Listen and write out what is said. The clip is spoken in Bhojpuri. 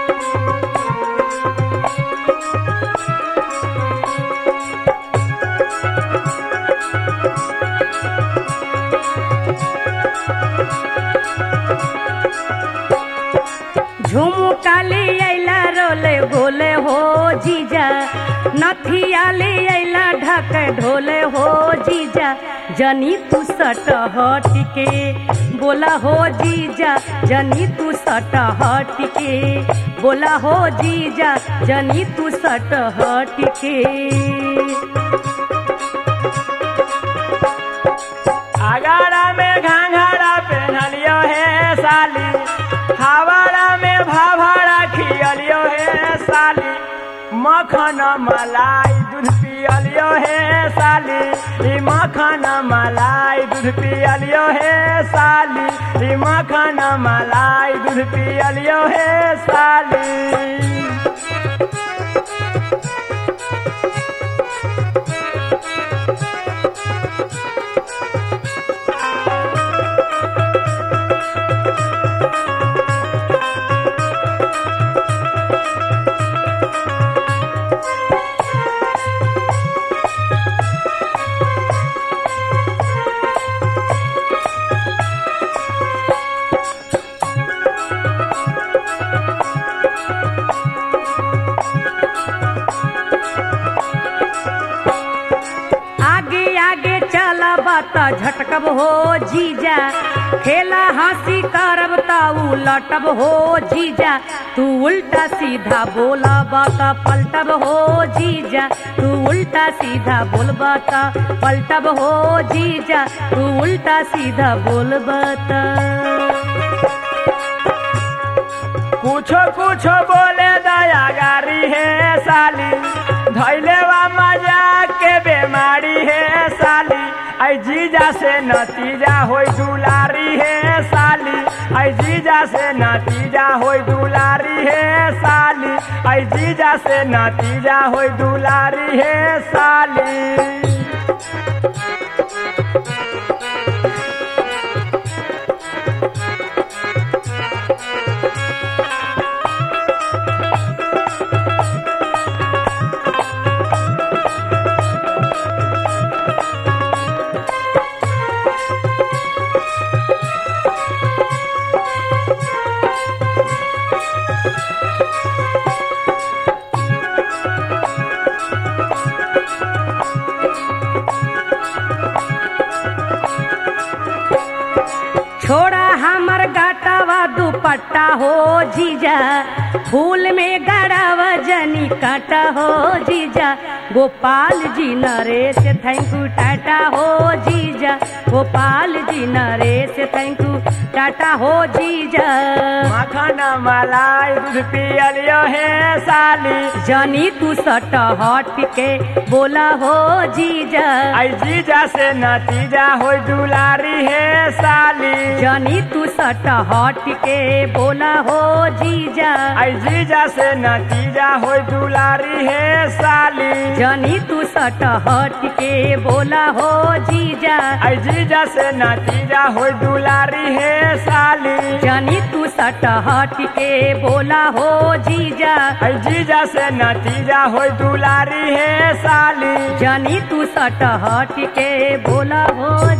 झुमका ले अइला रोले भोले हो जीजा, नथिया ले अइला ढक ढोले हो जीजा, जनी तू सट हट के बोला हो जीजा, जनी तू सट हट के बोला हो जीजा, जनी तू सट हट के। आगाड़ा में घाघरा पहनलियो है साली, हावड़ा में भाभरा खियलियो है साली, मखन मलाई दूध पियलियो है साली, ई मखन मलाई दूध पियलियो है साली, ई मखन मलाई दूध पियलियो है साली। झटकब हो जीजा, खेला हंसी करब त उलटब हो जीजा, तू उल्टा सीधा बोलब त पलटब हो जीजा, तू उल्टा सीधा बोलब त पलटब हो जीजा, तू उल्टा सीधा बोलब त। कुछो कुछो बोले दया गारी है साली, धैले वा मजाक के बीमारी है साली, आई जीजा से नतीजा होई दुलारी है साली, आई जीजा से नतीजा होई दुलारी है साली, आई जीजा से नतीजा होई दुलारी है साली। छोड़ा हमर गाटावा दुपट्टा हो जीजा, फूल में गड़ावा जनी काटा हो जीजा, गोपाल जी नरेश थैंक यू टाटा हो जीजा, गोपाल जी नरेश थैंक यू टाटा हो जीजा। मखन मलाई दूध पियलियो है साली, जनी तू सट हट के बोला हो जीजा, आई जीजा से नतीजा होई दुलारी है साली, जनी तू सट हट के बोला हो जीजा, आई जीजा से नतीजा होई दुलारी है साली, जनी तू सट हट के बोला हो जीजा, आई जीजा से नतीजा होई दुलारी है साली, जनी तू सट हट के बोला हो जीजा, आई जीजा से नतीजा होई दुलारी है साली, जनी तू सट हट के बोला हो